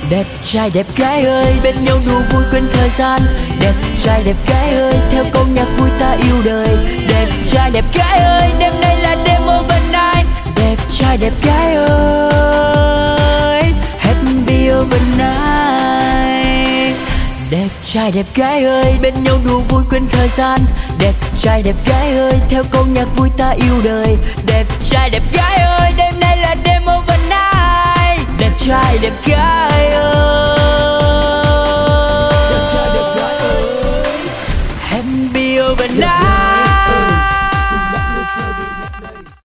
Đẹp trai đẹp gái ơi, bên nhau đùa vui quên thời gian. Đẹp trai đẹp gái ơi, theo câu nhạc vui ta yêu đời. Đẹp trai đẹp gái ơi, đêm nay là đêm overnight. Đẹp trai đẹp gái ơi, happy overnight. Đẹp trai đẹp gái ơi, bên nhau đùa vui quên thời gian. Đẹp trai đẹp gái ơi, theo câu nhạc vui ta yêu đời. Đẹp trai đẹp gái ơi, đêm nay là đêm overnight. Đẹp trai đẹp gái